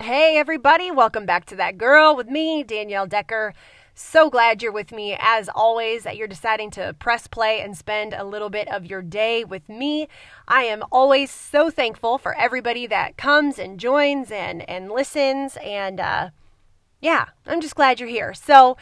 Hey everybody, welcome back to That Girl with me, Danielle Decker. So glad you're with me as always, that you're deciding to press play and spend a little bit of your day with me. I am always so thankful for everybody that comes and joins and listens, and I'm just glad you're here. So,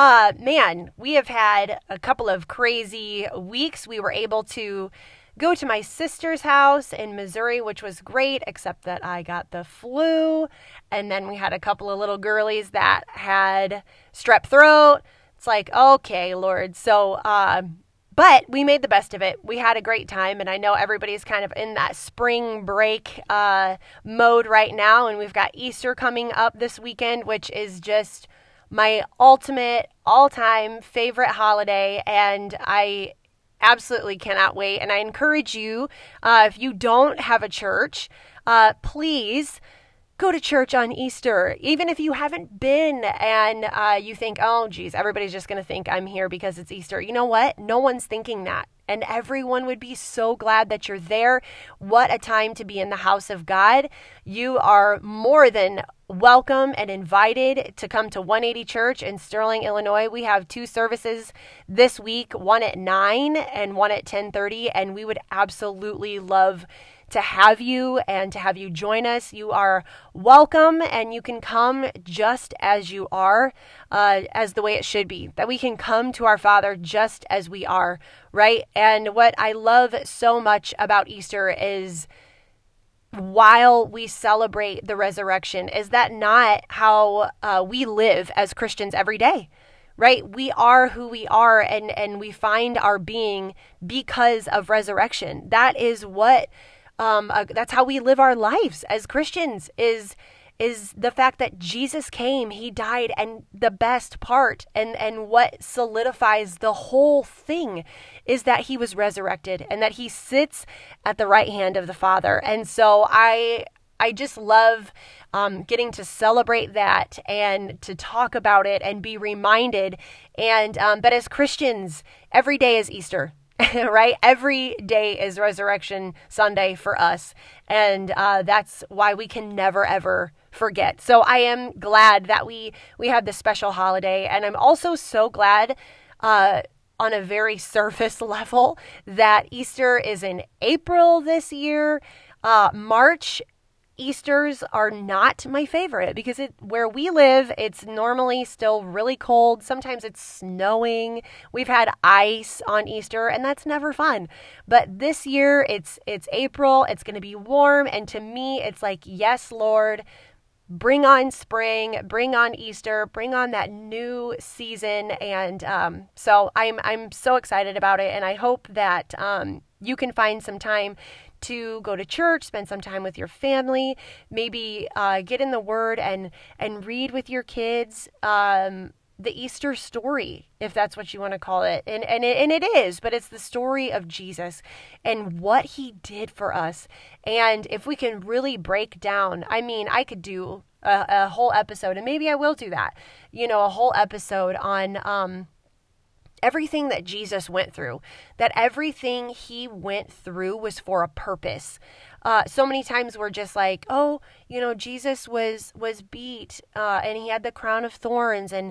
we have had a couple of crazy weeks. We were able to go to my sister's house in Missouri, which was great, except that I got the flu. And then we had a couple of little girlies that had strep throat. It's like, okay, Lord. So, but we made the best of it. We had a great time. And I know everybody's kind of in that spring break mode right now. And we've got Easter coming up this weekend, which is just my ultimate all-time favorite holiday. And I absolutely cannot wait. And I encourage you, if you don't have a church, please go to church on Easter. Even if you haven't been and you think, oh, geez, everybody's just going to think I'm here because it's Easter. You know what? No one's thinking that. And everyone would be so glad that you're there. What a time to be in the house of God. You are more than welcome and invited to come to 180 Church in Sterling, Illinois. We have 2 services this week, one at 9 and one at 10:30, and we would absolutely love to have you and to have you join us. You are welcome, and you can come just as you are, as the way it should be, that we can come to our Father just as we are, right? And what I love so much about Easter is, while we celebrate the resurrection, is that not how we live as Christians every day, right? We are who we are, and we find our being because of resurrection. That is what that's how we live our lives as Christians, is the fact that Jesus came, he died, and the best part and what solidifies the whole thing is that he was resurrected and that he sits at the right hand of the Father. And so I just love getting to celebrate that and to talk about it and be reminded. And but as Christians, every day is Easter. Right? Every day is Resurrection Sunday for us. And that's why we can never, ever forget. So I am glad that we have this special holiday. And I'm also so glad on a very surface level that Easter is in April this year. March Easters are not my favorite because where we live, it's normally still really cold. Sometimes it's snowing. We've had ice on Easter, and that's never fun. But this year, it's April. It's going to be warm, and to me, it's like, yes, Lord, bring on spring, bring on Easter, bring on that new season. And so I'm so excited about it, and I hope that you can find some time to go to church, spend some time with your family, maybe get in the Word and read with your kids the Easter story, if that's what you want to call it. And it is, but it's the story of Jesus and what he did for us. And if we can really break down, I could do a whole episode, and maybe I will do that, a whole episode on everything that Jesus went through, that everything he went through was for a purpose. So many times we're just like, oh, Jesus was beat, and he had the crown of thorns, and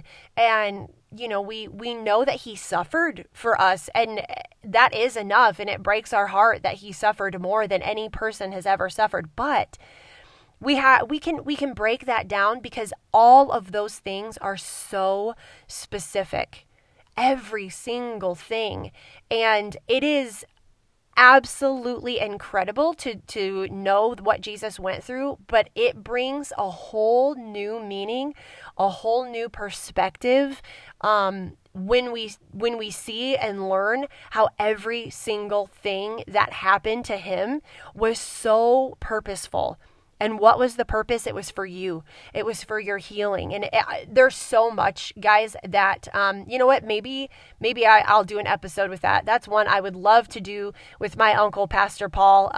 we know that he suffered for us, and that is enough, and it breaks our heart that he suffered more than any person has ever suffered. But we can break that down because all of those things are so specific. Every single thing. And it is absolutely incredible to know what Jesus went through, but it brings a whole new meaning, a whole new perspective when we see and learn how every single thing that happened to him was so purposeful. And what was the purpose? It was for you. It was for your healing. And there's so much, guys, that, you know what, maybe I'll do an episode with that. That's one I would love to do with my uncle, Pastor Paul,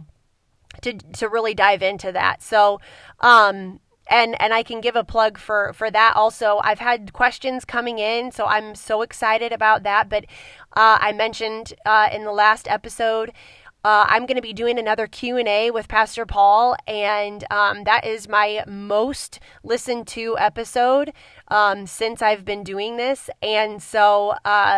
to really dive into that. So, and I can give a plug for that also. I've had questions coming in, so I'm so excited about that. But I mentioned in the last episode, I'm going to be doing another Q&A with Pastor Paul, and that is my most listened to episode since I've been doing this. And so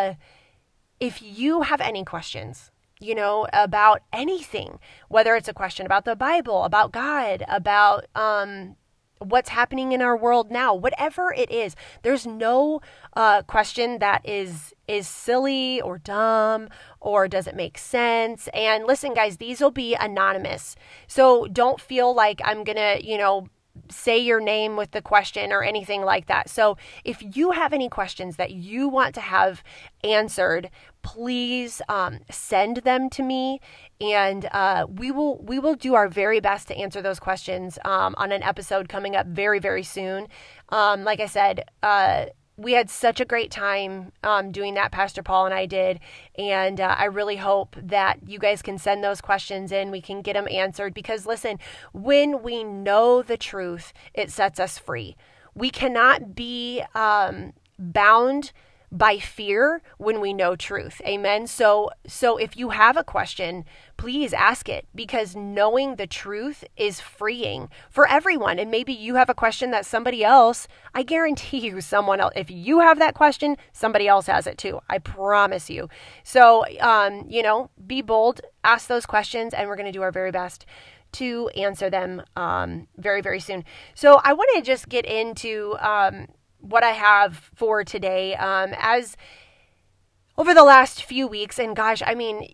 if you have any questions, about anything, whether it's a question about the Bible, about God, about what's happening in our world now, whatever it is, there's no question that is silly or dumb or doesn't make sense. And listen, guys, these will be anonymous. So don't feel like I'm going to, say your name with the question or anything like that. So if you have any questions that you want to have answered, please send them to me, and we will do our very best to answer those questions on an episode coming up very, very soon. Like I said, we had such a great time doing that, Pastor Paul and I did, and I really hope that you guys can send those questions in. We can get them answered, because listen, when we know the truth, it sets us free. We cannot be bound by fear when we know truth. Amen. So if you have a question, please ask it, because knowing the truth is freeing for everyone. And maybe you have a question that somebody else, I guarantee you someone else, if you have that question, somebody else has it too. I promise you. So, be bold, ask those questions, and we're going to do our very best to answer them very, very soon. So I want to just get into what I have for today. As over the last few weeks, and gosh, I mean,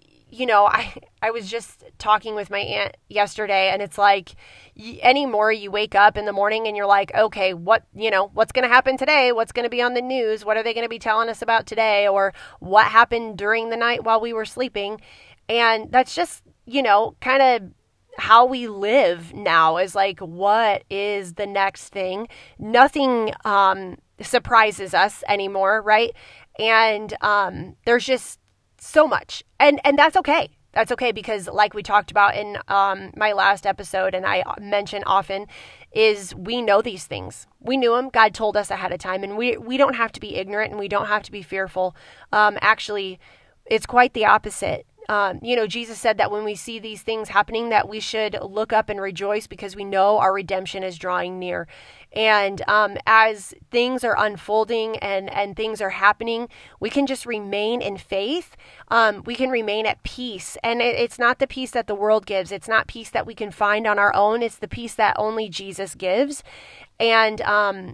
I was just talking with my aunt yesterday, and it's like, anymore you wake up in the morning and you're like, okay, what's going to happen today? What's going to be on the news? What are they going to be telling us about today? Or what happened during the night while we were sleeping? And that's just, kind of how we live now, is like, what is the next thing? Nothing surprises us anymore, right? And there's just so much, and that's okay. That's okay, because like we talked about in my last episode, and I mention often, is we know these things. We knew them. God told us ahead of time, and we don't have to be ignorant, and we don't have to be fearful. Actually, it's quite the opposite. Jesus said that when we see these things happening, that we should look up and rejoice, because we know our redemption is drawing near. And as things are unfolding and things are happening, we can just remain in faith. We can remain at peace. And it's not the peace that the world gives. It's not peace that we can find on our own. It's the peace that only Jesus gives. And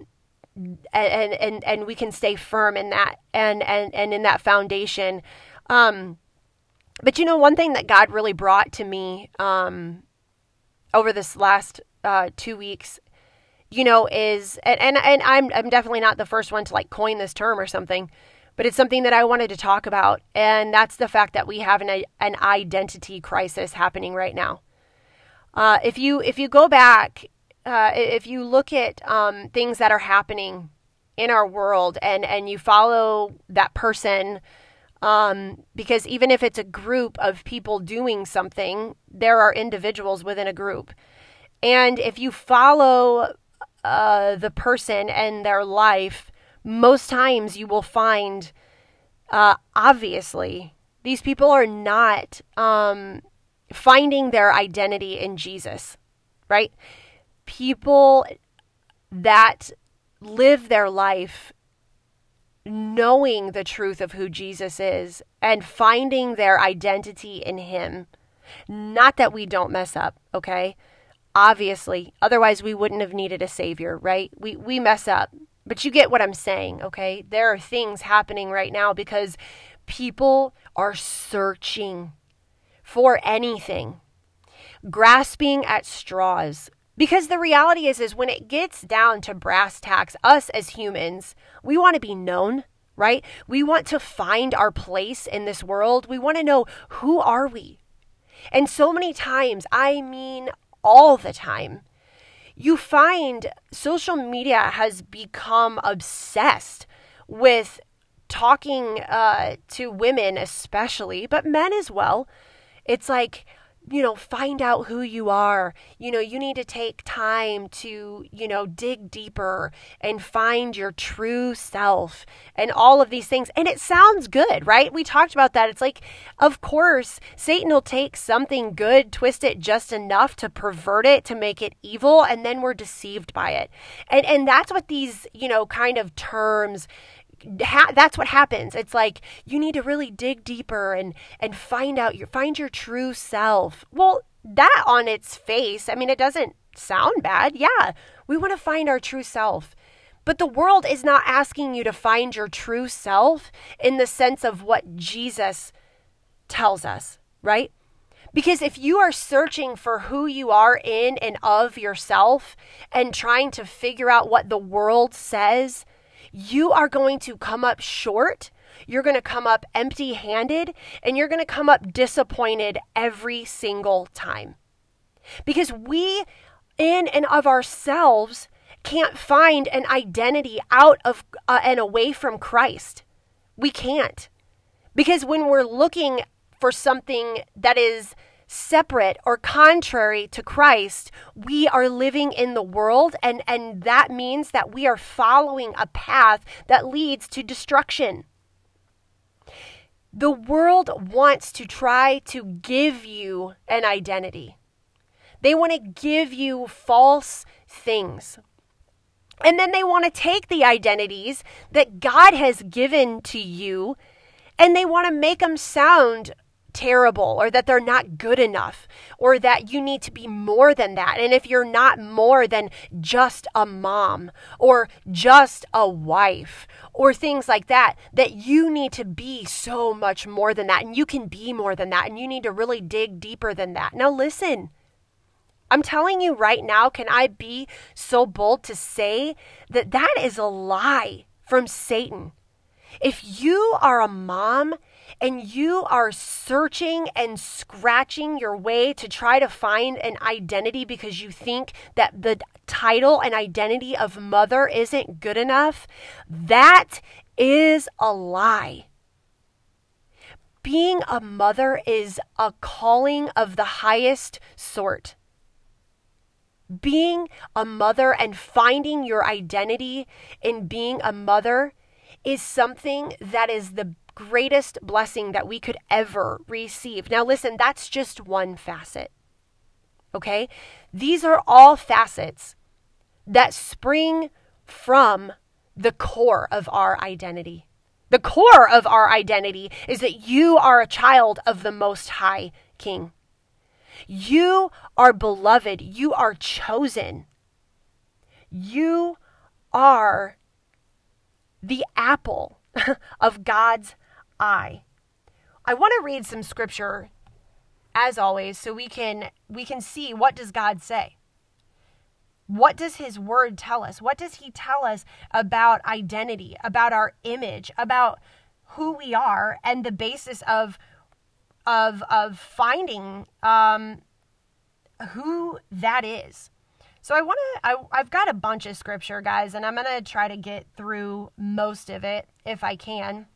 we can stay firm in that and in that foundation. But one thing that God really brought to me over this last 2 weeks, is, and I'm definitely not the first one to like coin this term or something, but it's something that I wanted to talk about, and that's the fact that we have an identity crisis happening right now. If you go back, if you look at things that are happening in our world, and you follow that person. Because even if it's a group of people doing something, there are individuals within a group. And if you follow the person and their life, most times you will find, obviously, these people are not finding their identity in Jesus, right? People that live their life knowing the truth of who Jesus is and finding their identity in him. Not that we don't mess up, okay? Obviously, otherwise we wouldn't have needed a savior, right? We mess up, but you get what I'm saying, okay? There are things happening right now because people are searching for anything, grasping at straws. Because the reality is when it gets down to brass tacks, us as humans, we want to be known, right? We want to find our place in this world. We want to know, who are we? And so many times, I mean all the time, you find social media has become obsessed with talking to women especially, but men as well. It's like find out who you are. You need to take time to, dig deeper and find your true self and all of these things. And it sounds good, right? We talked about that. It's like, of course, Satan will take something good, twist it just enough to pervert it, to make it evil, and then we're deceived by it. And that's what these, kind of terms that's what happens. It's like you need to really dig deeper and find your true self. Well, that on its face, it doesn't sound bad. Yeah, we want to find our true self. But the world is not asking you to find your true self in the sense of what Jesus tells us, right? Because if you are searching for who you are in and of yourself and trying to figure out what the world says, you are going to come up short, you're going to come up empty-handed, and you're going to come up disappointed every single time. Because we, in and of ourselves, can't find an identity out of and away from Christ. We can't. Because when we're looking for something that is separate or contrary to Christ, we are living in the world, and that means that we are following a path that leads to destruction. The world wants to try to give you an identity. They want to give you false things. And then they want to take the identities that God has given to you, and they want to make them sound terrible, or that they're not good enough, or that you need to be more than that. And if you're not more than just a mom or just a wife or things like that, that you need to be so much more than that, and you can be more than that, and you need to really dig deeper than that. Now listen, I'm telling you right now, can I be so bold to say that that is a lie from Satan? If you are a mom and you are searching and scratching your way to try to find an identity because you think that the title and identity of mother isn't good enough, that is a lie. Being a mother is a calling of the highest sort. Being a mother and finding your identity in being a mother is something that is the greatest blessing that we could ever receive. Now listen, that's just one facet. Okay? These are all facets that spring from the core of our identity. The core of our identity is that you are a child of the Most High King. You are beloved. You are chosen. You are the apple of God's eye. I want to read some scripture, as always, so we can see, what does God say? What does his word tell us? What does he tell us about identity, about our image, about who we are, and the basis of finding who that is? So I've got a bunch of scripture, guys, and I'm going to try to get through most of it if I can.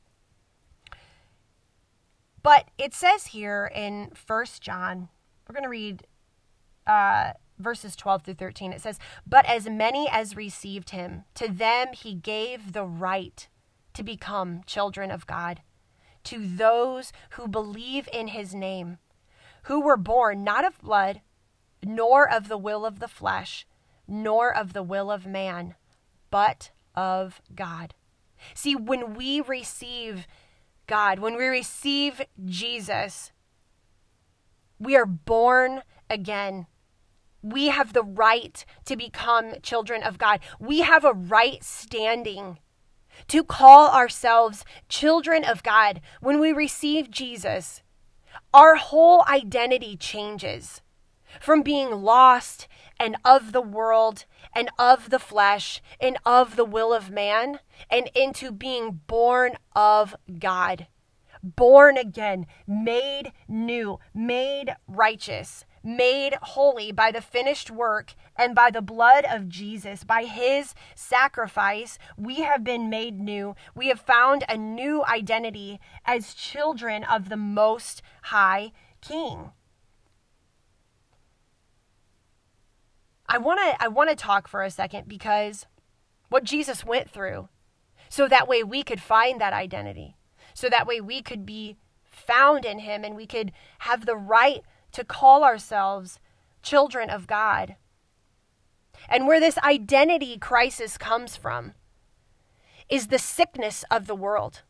But it says here in 1 John, we're going to read verses 12 through 13. It says, "But as many as received him, to them he gave the right to become children of God, to those who believe in his name, who were born not of blood, nor of the will of the flesh, nor of the will of man, but of God." See, when we receive God, when we receive Jesus, we are born again. We have the right to become children of God. We have a right standing to call ourselves children of God. When we receive Jesus, our whole identity changes from being lost and of the world and of the flesh and of the will of man, and into being born of God, born again, made new, made righteous, made holy by the finished work and by the blood of Jesus. By his sacrifice, we have been made new. We have found a new identity as children of the Most High King. I want to talk for a second because what Jesus went through, so that way we could find that identity, so that way we could be found in him and we could have the right to call ourselves children of God. And where this identity crisis comes from is the sickness of the world.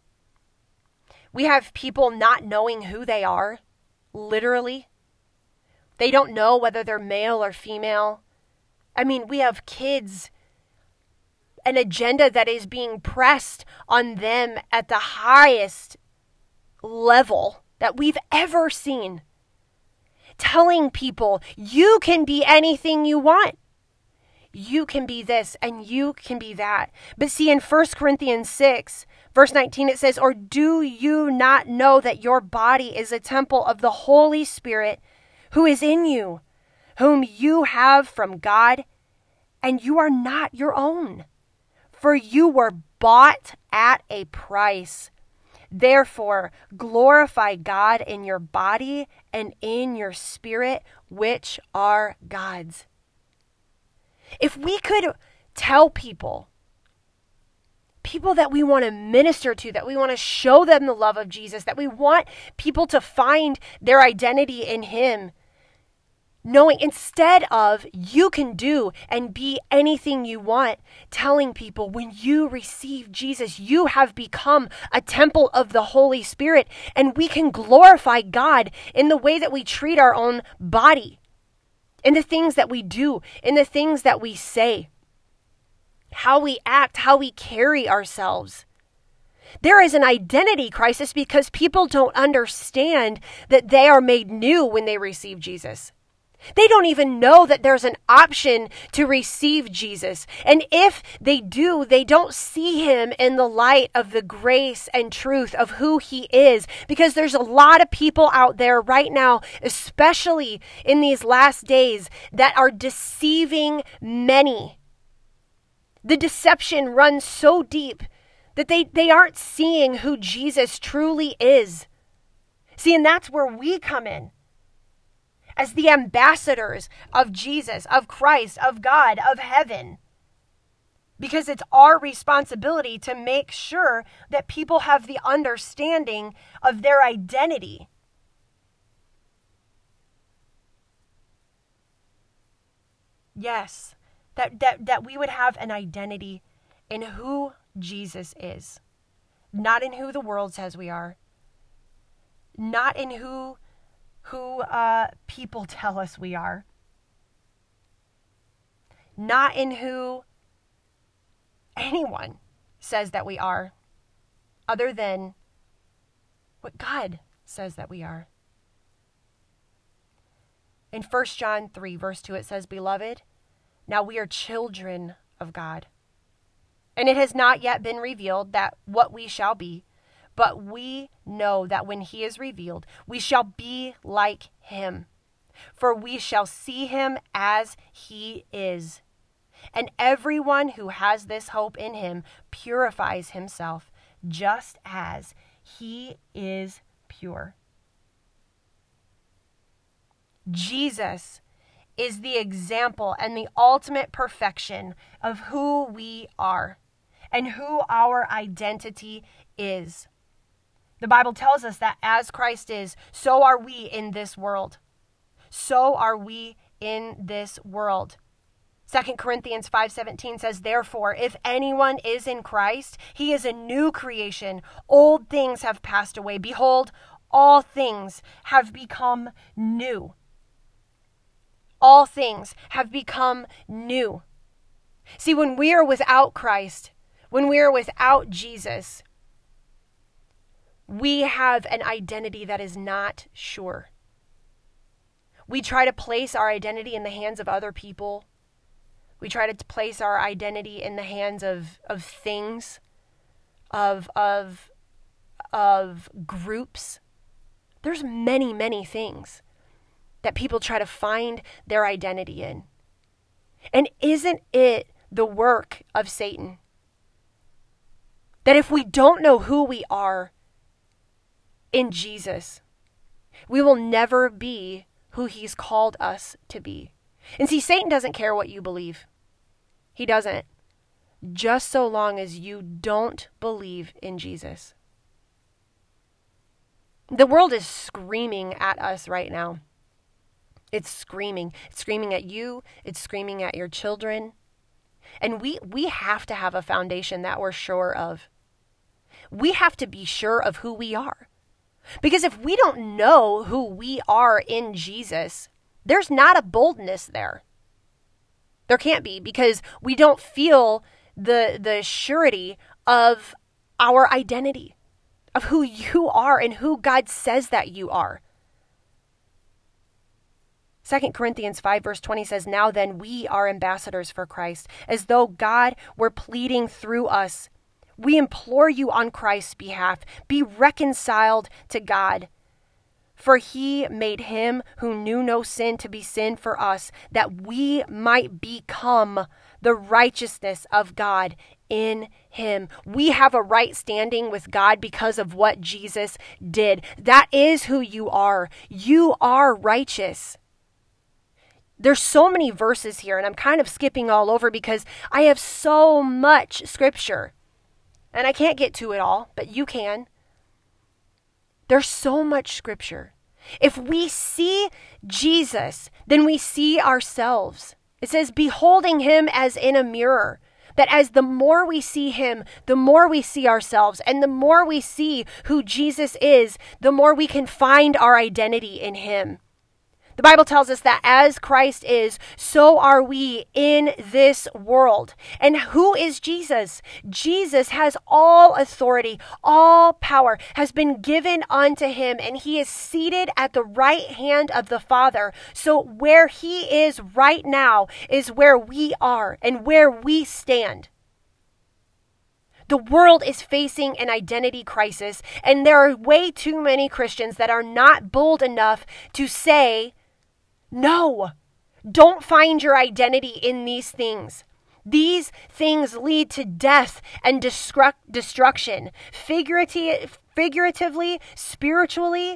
We have people not knowing who they are, literally. They don't know whether they're male or female. I mean, we have kids, an agenda that is being pressed on them at the highest level that we've ever seen. Telling people, you can be anything you want. You can be this and you can be that. But see, in 1 Corinthians 6, verse 19, it says, or do you not know that your body is a temple of the Holy Spirit who is in you, whom you have from God, and you are not your own? For you were bought at a price. Therefore, glorify God in your body and in your spirit, which are God's. If we could tell people that we want to minister to, that we want to show them the love of Jesus, that we want people to find their identity in him, knowing instead of you can do and be anything you want, telling people when you receive Jesus, you have become a temple of the Holy Spirit, and we can glorify God in the way that we treat our own body, in the things that we do, in the things that we say, how we act, how we carry ourselves. There is an identity crisis because people don't understand that they are made new when they receive Jesus. They don't even know that there's an option to receive Jesus. And if they do, they don't see him in the light of the grace and truth of who he is. Because there's a lot of people out there right now, especially in these last days, that are deceiving many. The deception runs so deep that they aren't seeing who Jesus truly is. See, and that's where we come in. As the ambassadors of Jesus, of Christ, of God, of heaven. Because it's our responsibility to make sure that people have the understanding of their identity. Yes, that we would have an identity in who Jesus is. Not in who the world says we are. Not in who people tell us we are. Not in who anyone says that we are, other than what God says that we are. In 1 John 3, verse 2, it says, Beloved, now we are children of God, and it has not yet been revealed that what we shall be. But we know that when he is revealed, we shall be like him, for we shall see him as he is. And everyone who has this hope in him purifies himself, just as he is pure. Jesus is the example and the ultimate perfection of who we are and who our identity is. The Bible tells us that as Christ is, so are we in this world. So are we in this world. 2 Corinthians 5:17 says, Therefore, if anyone is in Christ, he is a new creation. Old things have passed away. Behold, all things have become new. All things have become new. See, when we are without Christ, when we are without Jesus, we have an identity that is not sure. We try to place our identity in the hands of other people. We try to place our identity in the hands of things, of groups. There's many, many things that people try to find their identity in. And isn't it the work of Satan? That if we don't know who we are in Jesus, we will never be who he's called us to be. And see, Satan doesn't care what you believe. He doesn't. Just so long as you don't believe in Jesus. The world is screaming at us right now. It's screaming. It's screaming at you. It's screaming at your children. And we have to have a foundation that we're sure of. We have to be sure of who we are. Because if we don't know who we are in Jesus, there's not a boldness there. There can't be, because we don't feel the surety of our identity, of who you are and who God says that you are. 2 Corinthians 5 verse 20 says, "Now then, we are ambassadors for Christ, as though God were pleading through us. We implore you on Christ's behalf, be reconciled to God. For he made him who knew no sin to be sin for us, that we might become the righteousness of God in him." We have a right standing with God because of what Jesus did. That is who you are. You are righteous. There's so many verses here, and I'm kind of skipping all over because I have so much scripture. And I can't get to it all, but you can. There's so much scripture. If we see Jesus, then we see ourselves. It says, beholding him as in a mirror. That as the more we see him, the more we see ourselves. And the more we see who Jesus is, the more we can find our identity in him. The Bible tells us that as Christ is, so are we in this world. And who is Jesus? Jesus has all authority, all power has been given unto him, and he is seated at the right hand of the Father. So where he is right now is where we are and where we stand. The world is facing an identity crisis, and there are way too many Christians that are not bold enough to say, no, don't find your identity in these things. These things lead to death and destruction, figuratively, spiritually,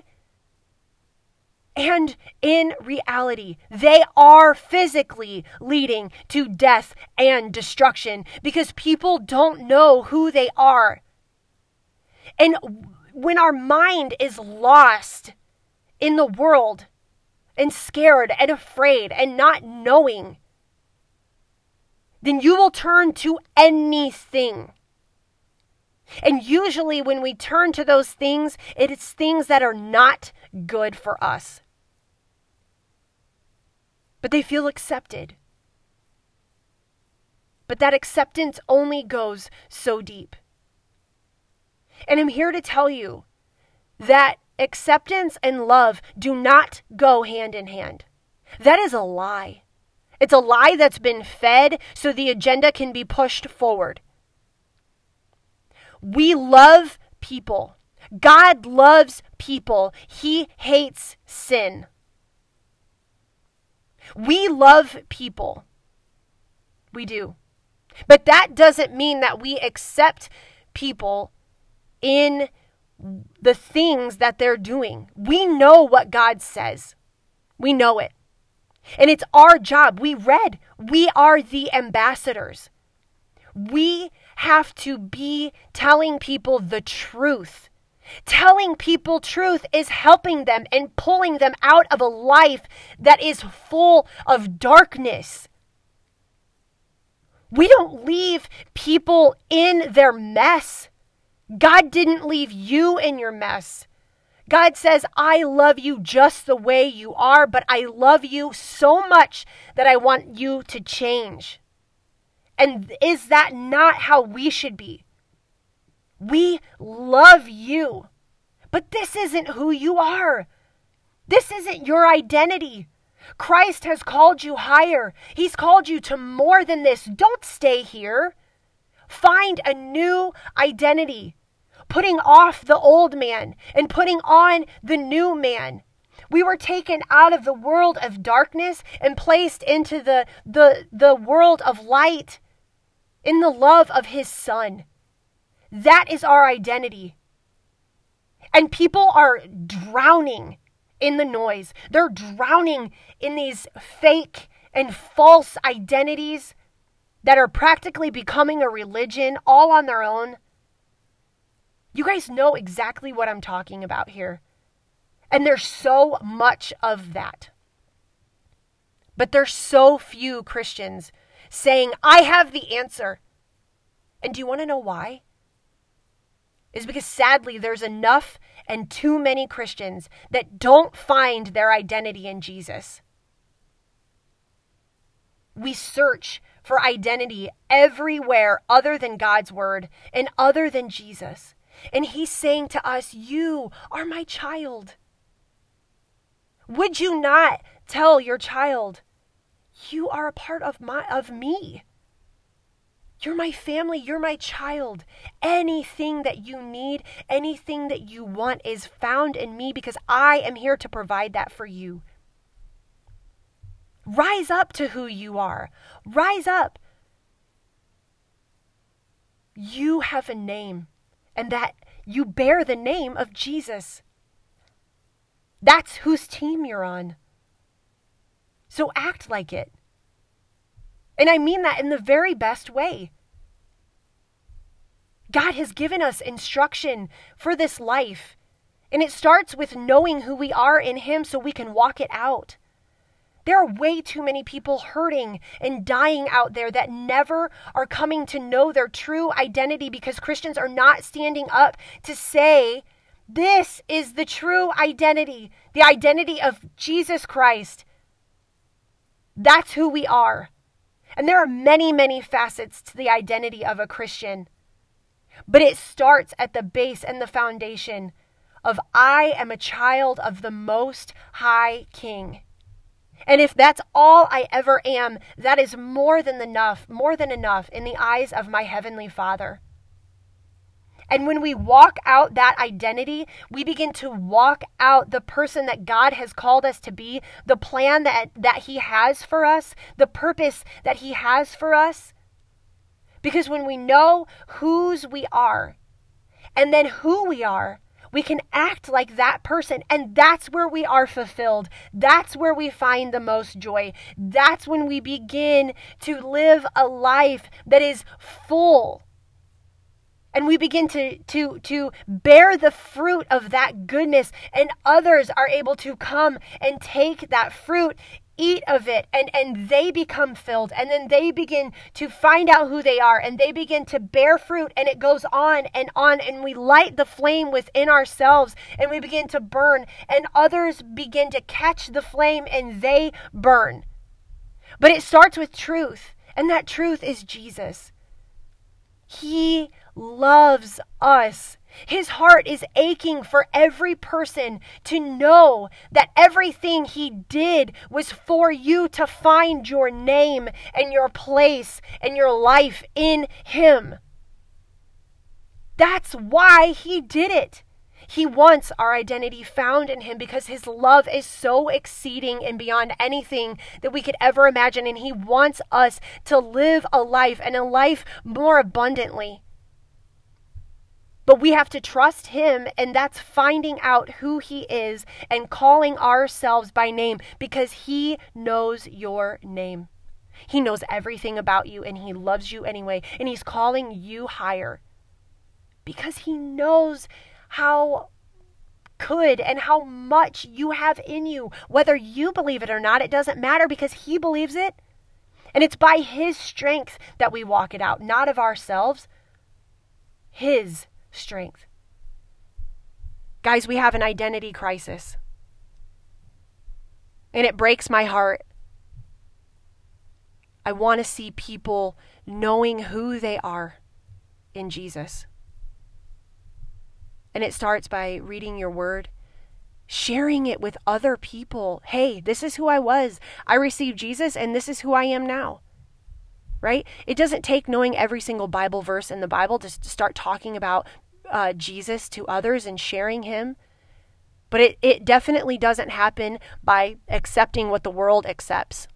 and in reality. They are physically leading to death and destruction because people don't know who they are. And when our mind is lost in the world, and scared and afraid and not knowing, then you will turn to anything. And usually when we turn to those things, it is things that are not good for us. But they feel accepted. But that acceptance only goes so deep. And I'm here to tell you that acceptance and love do not go hand in hand. That is a lie. It's a lie that's been fed so the agenda can be pushed forward. We love people. God loves people. He hates sin. We love people. We do. But that doesn't mean that we accept people in the things that they're doing. We know what God says. We know it. And it's our job. We are the ambassadors. We have to be telling people the truth. Telling people truth is helping them and pulling them out of a life that is full of darkness. We don't leave people in their mess. God didn't leave you in your mess. God says, I love you just the way you are, but I love you so much that I want you to change. And is that not how we should be? We love you, but this isn't who you are. This isn't your identity. Christ has called you higher. He's called you to more than this. Don't stay here. Find a new identity, putting off the old man and putting on the new man. We were taken out of the world of darkness and placed into the world of light in the love of his Son. That is our identity. And people are drowning in the noise. They're drowning in these fake and false identities that are practically becoming a religion all on their own. You guys know exactly what I'm talking about here. And there's so much of that. But there's so few Christians saying, I have the answer. And do you want to know why? It's because sadly there's enough and too many Christians that don't find their identity in Jesus. We search for identity everywhere other than God's word and other than Jesus. And he's saying to us, you are my child. Would you not tell your child, you are a part of me? You're my family, you're my child. Anything that you need, anything that you want is found in me because I am here to provide that for you. Rise up to who you are. Rise up. You have a name, and that you bear the name of Jesus. That's whose team you're on. So act like it. And I mean that in the very best way. God has given us instruction for this life. And it starts with knowing who we are in Him so we can walk it out. There are way too many people hurting and dying out there that never are coming to know their true identity because Christians are not standing up to say, this is the true identity, the identity of Jesus Christ. That's who we are. And there are many, many facets to the identity of a Christian. But it starts at the base and the foundation of I am a child of the Most High King. And if that's all I ever am, that is more than enough in the eyes of my Heavenly Father. And when we walk out that identity, we begin to walk out the person that God has called us to be, the plan that He has for us, the purpose that He has for us. Because when we know whose we are, and then who we are, we can act like that person, and that's where we are fulfilled. That's where we find the most joy. That's when we begin to live a life that is full. And we begin to bear the fruit of that goodness, and others are able to come and take that fruit, eat of it, and they become filled, and then they begin to find out who they are, and they begin to bear fruit, and it goes on, and we light the flame within ourselves, and we begin to burn, and others begin to catch the flame, and they burn. But it starts with truth, and that truth is Jesus. He loves us. His heart is aching for every person to know that everything He did was for you to find your name and your place and your life in Him. That's why He did it. He wants our identity found in Him because His love is so exceeding and beyond anything that we could ever imagine. And He wants us to live a life, and a life more abundantly. But we have to trust Him, and that's finding out who He is and calling ourselves by name because He knows your name. He knows everything about you, and He loves you anyway, and He's calling you higher because He knows how good and how much you have in you. Whether you believe it or not, it doesn't matter because He believes it. And it's by His strength that we walk it out, not of ourselves. His strength. Guys, we have an identity crisis. And it breaks my heart. I want to see people knowing who they are in Jesus. And it starts by reading your word, sharing it with other people. Hey, this is who I was. I received Jesus, and this is who I am now. Right? It doesn't take knowing every single Bible verse in the Bible to start talking about Jesus to others and sharing Him. But it definitely doesn't happen by accepting what the world accepts.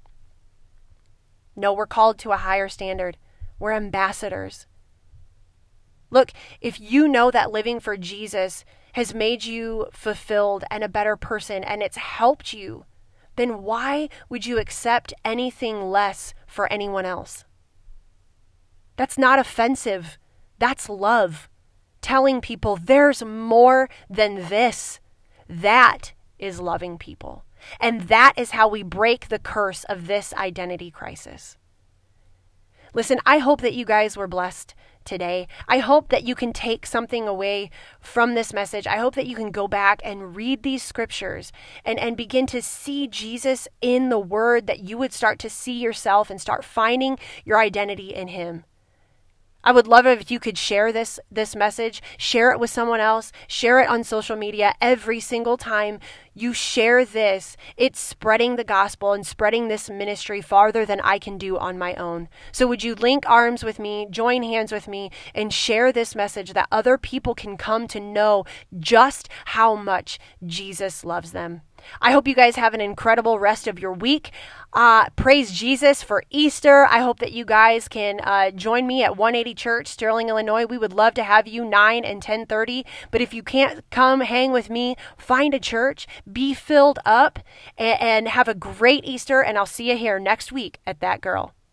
No, we're called to a higher standard. We're ambassadors. Look, if you know that living for Jesus has made you fulfilled and a better person, and it's helped you then why would you accept anything less for anyone else? That's not offensive. That's love. Telling people there's more than this. That is loving people. And that is how we break the curse of this identity crisis. Listen, I hope that you guys were blessed today. I hope that you can take something away from this message. I hope that you can go back and read these scriptures and begin to see Jesus in the Word, that you would start to see yourself and start finding your identity in Him. I would love it if you could share this message, share it with someone else, share it on social media. Every single time you share this, it's spreading the gospel and spreading this ministry farther than I can do on my own. So would you link arms with me, join hands with me, and share this message that other people can come to know just how much Jesus loves them. I hope you guys have an incredible rest of your week. Praise Jesus for Easter. I hope that you guys can join me at 180 Church, Sterling, Illinois. We would love to have you 9 and 10:30. But if you can't come hang with me, find a church, be filled up, and have a great Easter. And I'll see you here next week at That Girl.